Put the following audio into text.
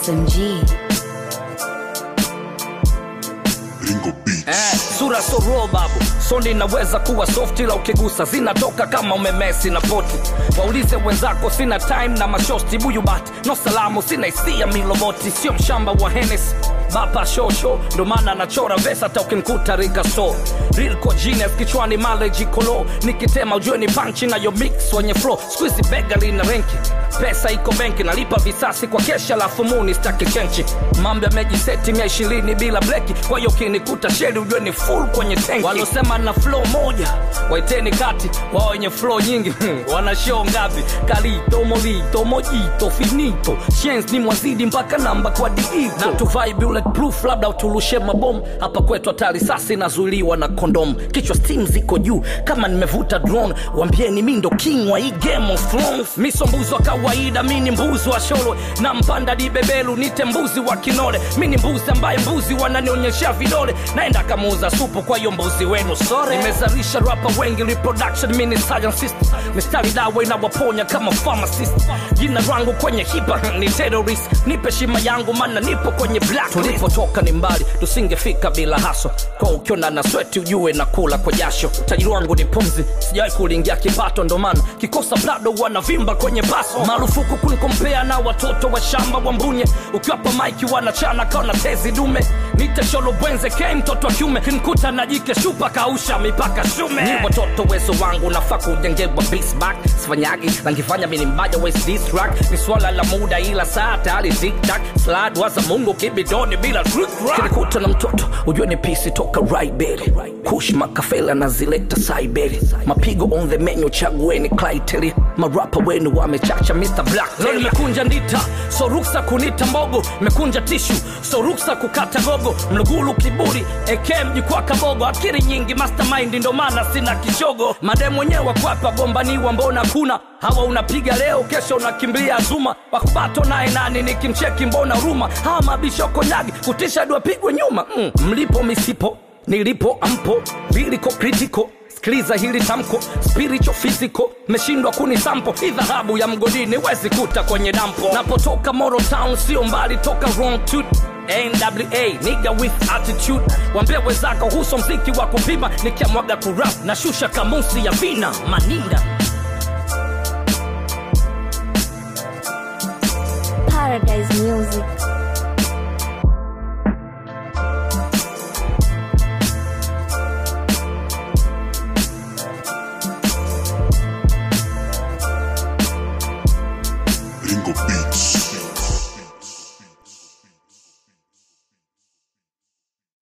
SMG. Sura so raw babu, soni naweza kuwa soft ila ukigusa zinatoka kama umemesi na poti. Waulize wenzako sina time na mashosti buyu bat no salamu sina hisia miloboti. Sio mshamba wa Hennessy bapa shosho ndo maana nachora vesa hata ukinikuta riga so. Real co genius kichwani mileage kolo nikitema ujue ni punch na yo mix wenye flow. Squeeze bega lina renki pesa iko benki nalipa visasi kwa kesha la fumuni staki chenchi. Mambo yamejiseti 120 bila bleki kwa hiyo ukinikuta sheli ujue ni full kwenye tanki. Walosema na flow moja waiteni kati wao wenye flow nyingi wana show ngapi? Kalito molito mojito finito chance ni mwazidi mpaka namba kwa diito na tu vibe bulletproof labda utulushe mabomu. Hapa kwetu hatari sasi nazuiliwa na kondom. Kichwa steam ziko juu kama nimevuta drone. Waambieni mimi ndo king wa hii Game of Thrones. Misombuzo kawaida mimi ni mbuzi wa sholo na mpanda dibebelu nite mbuzi wa kinole. Mimi ni mbuzi ambaye mbuzi wananionyesha vidole naenda kamuuza supu kwa hiyo mbuzi wenu sore. Nimezalisha rapper wengi reproduction mimi ni scientist. Mistari dawa inawaponya kama pharmacist. Jina langu kwenye hipa ni terrorist. Nipe shima yangu maana nipo kwenye black. Tulipotoka ni mbali tusingefika bila haso. Kwa ukiona na sweat ujue na kula kwa jasho. Utajiri wangu ni pumzi sijawahi kulingia kipato ndo maana kikosa blado wanavimba kwenye baso. Marufuku kunikompea na watoto wa shamba wa mbunye. Ukiwapa maiki wanachana kaona tezi dume. Nite sholo bwenze kei mtoto wa kiume. Kinikuta na jike shupa kausha mipaka shume. Ni watoto wezo wangu nafaa kujengewa beast back. Sifanyagi langifanya mini mbaya waste this track. Ni swala la muda ila saa tayari tic tac. Slide waza mungu kibidoni bila trick rock. Kinikuta na mtoto ujue ni pisi toka right belly. Kush makafela na zileta Siberia. Mapigo on the menu chagueni Clyteria. Marapa wenu wamechacha Mr. Black. Leo nimekunja ndita so ruksa kunita mbogo. Mekunja tishu so ruksa kukata gogo. Mlugulu kiburi ekem jikwa kabogo. Akiri nyingi mastermind ndo maana sina kishogo. Mademu wenyewe kwapa gombaniwa mbona kuna. Hawa unapiga leo kesho unakimbia Zuma. Wakubato nae nani nikimcheki mbona ruma. Hawa mabisho konyagi kutisha dua pigwe nyuma. Mlipo misipo nilipo ampo viliko kritiko. Sikiliza hili tamko spiritual physical. Meshindwa kunisampo hii dhahabu ya mgodini wezi kuta kwenye dampo. Napotoka Moro Town sio mbali toka wrong tooth. NWA nigga with attitude. Wambia wezako huso mziki wa kupima. Nikiamwaga kurap na shusha kamusi ya vina maninda. Paradise Music. Beats.